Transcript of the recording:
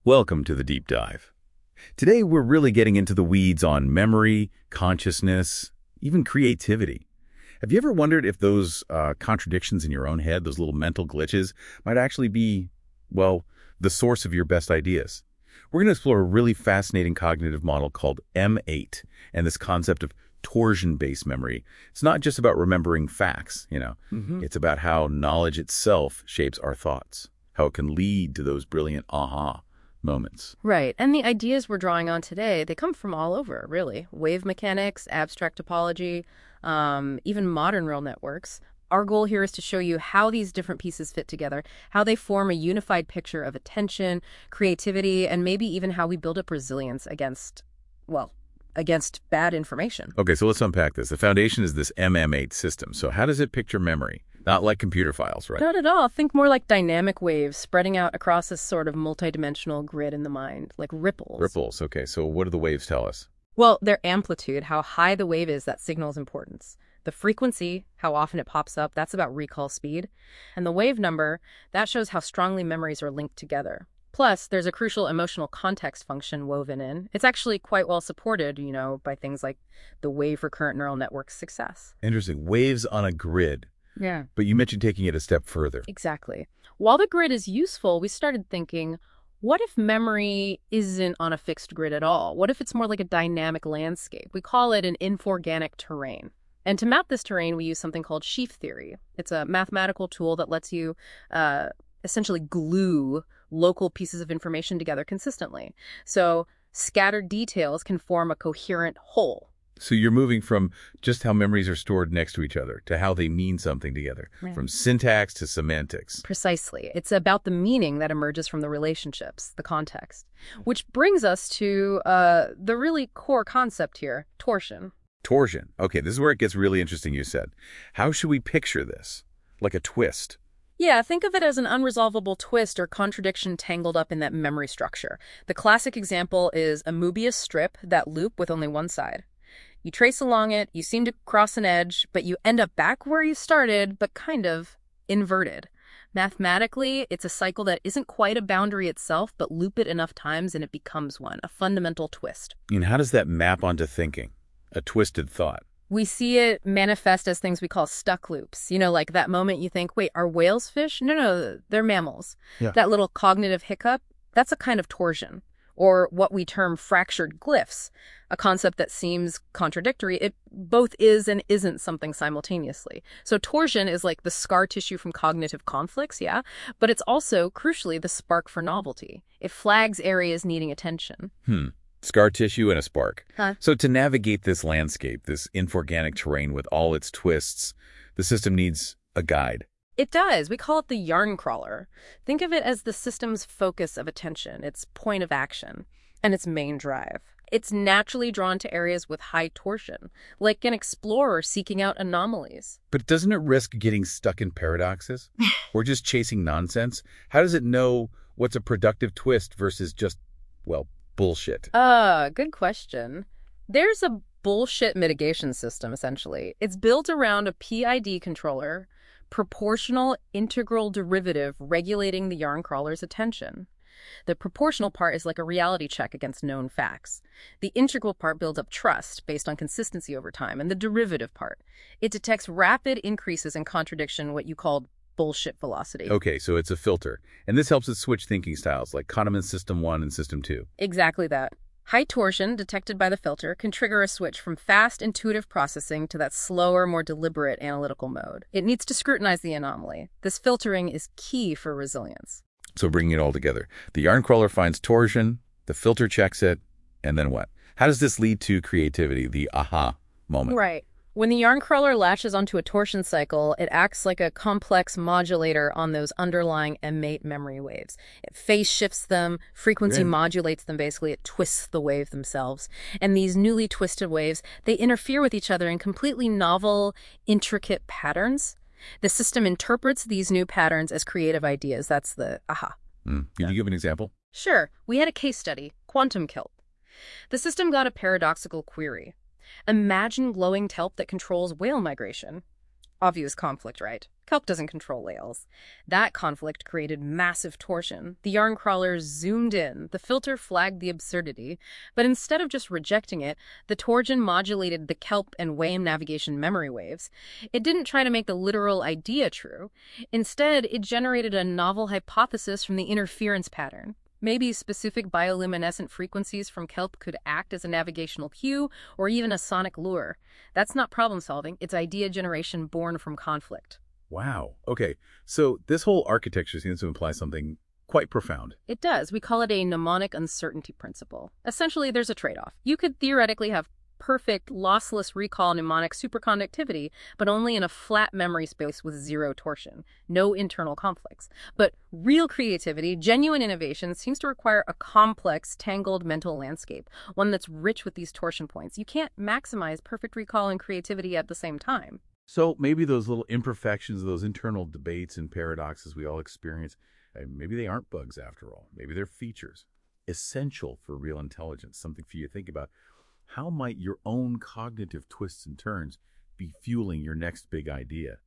Welcome to the Deep Dive. Today we're really getting into the weeds on memory, consciousness, even creativity. Have you ever wondered if those contradictions in your own head, those little mental glitches, might actually be, well, the source of your best ideas? We're going to explore a really fascinating cognitive model called M8 and this concept of torsion-based memory. It's not just about remembering facts, It's about how knowledge itself shapes our thoughts, how it can lead to those brilliant aha moments. Right. And the ideas we're drawing on today, they come from all over, really. Wave mechanics, abstract topology, even modern neural networks. Our goal here is to show you how these different pieces fit together, how they form a unified picture of attention, creativity, and maybe even how we build up resilience against bad information. Okay, so let's unpack this. The foundation is this MM8 system. So how does it picture memory? Not like computer files, right? Not at all. Think more like dynamic waves spreading out across this sort of multidimensional grid in the mind, like ripples. Ripples, okay. So what do the waves tell us? Well, their amplitude, how high the wave is, that signals importance. The frequency, how often it pops up, that's about recall speed. And the wave number, that shows how strongly memories are linked together. Plus, there's a crucial emotional context function woven in. It's actually quite well supported, by things like the wave recurrent neural network success. Interesting. Waves on a grid. Yeah. But you mentioned taking it a step further. Exactly. While the grid is useful, we started thinking, what if memory isn't on a fixed grid at all? What if it's more like a dynamic landscape? We call it an inforganic terrain. And to map this terrain, we use something called sheaf theory. It's a mathematical tool that lets you essentially glue local pieces of information together consistently. So scattered details can form a coherent whole. So you're moving from just how memories are stored next to each other to how they mean something together, Right. From syntax to semantics. Precisely. It's about the meaning that emerges from the relationships, the context. Which brings us to the really core concept here, torsion. Torsion. Okay, this is where it gets really interesting, you said. How should we picture this? Like a twist. Yeah, think of it as an unresolvable twist or contradiction tangled up in that memory structure. The classic example is a Mobius strip, that loop with only one side. You trace along it, you seem to cross an edge, but you end up back where you started, but kind of inverted. Mathematically, it's a cycle that isn't quite a boundary itself, but loop it enough times and it becomes one, a fundamental twist. And how does that map onto thinking? A twisted thought. We see it manifest as things we call stuck loops. Like that moment you think, wait, are whales fish? No, they're mammals. Yeah. That little cognitive hiccup, that's a kind of torsion. Or what we term fractured glyphs, a concept that seems contradictory. It both is and isn't something simultaneously. So torsion is like the scar tissue from cognitive conflicts, yeah, but it's also, crucially, the spark for novelty. It flags areas needing attention. Scar tissue and a spark. Huh? So to navigate this landscape, this inforganic terrain with all its twists, the system needs a guide. It does. We call it the yarn crawler. Think of it as the system's focus of attention, its point of action, and its main drive. It's naturally drawn to areas with high torsion, like an explorer seeking out anomalies. But doesn't it risk getting stuck in paradoxes? Or just chasing nonsense? How does it know what's a productive twist versus just, bullshit? Good question. There's a bullshit mitigation system, essentially. It's built around a PID controller, proportional integral derivative regulating the yarn crawler's attention. The proportional part is like a reality check against known facts. The integral part builds up trust based on consistency over time, and the derivative part, it detects rapid increases in contradiction, what you called bullshit velocity. Okay, so it's a filter. And this helps it switch thinking styles, like Kahneman's System 1 and System 2. Exactly that. High torsion detected by the filter can trigger a switch from fast, intuitive processing to that slower, more deliberate analytical mode. It needs to scrutinize the anomaly. This filtering is key for resilience. So bringing it all together. The yarn crawler finds torsion, the filter checks it, and then what? How does this lead to creativity, the aha moment? Right. When the yarn crawler latches onto a torsion cycle, it acts like a complex modulator on those underlying M8 memory waves. It phase shifts them, frequency modulates them, basically. It twists the wave themselves. And these newly twisted waves, they interfere with each other in completely novel, intricate patterns. The system interprets these new patterns as creative ideas. That's the aha. Can you give an example? Sure. We had a case study, quantum kelp. The system got a paradoxical query. Imagine glowing kelp that controls whale migration. Obvious conflict, right? Kelp doesn't control whales. That conflict created massive torsion. The yarn crawlers zoomed in. The filter flagged the absurdity. But instead of just rejecting it, the torsion modulated the kelp and whale navigation memory waves. It didn't try to make the literal idea true. Instead, it generated a novel hypothesis from the interference pattern. Maybe specific bioluminescent frequencies from kelp could act as a navigational cue or even a sonic lure. That's not problem solving, it's idea generation born from conflict. Wow. Okay, so this whole architecture seems to imply something quite profound. It does. We call it a mnemonic uncertainty principle. Essentially, there's a trade-off. You could theoretically have perfect, lossless recall mnemonic superconductivity, but only in a flat memory space with zero torsion, no internal conflicts. But real creativity, genuine innovation, seems to require a complex, tangled mental landscape, one that's rich with these torsion points. You can't maximize perfect recall and creativity at the same time. So maybe those little imperfections, those internal debates and paradoxes we all experience, maybe they aren't bugs after all. Maybe they're features essential for real intelligence, something for you to think about. How might your own cognitive twists and turns be fueling your next big idea?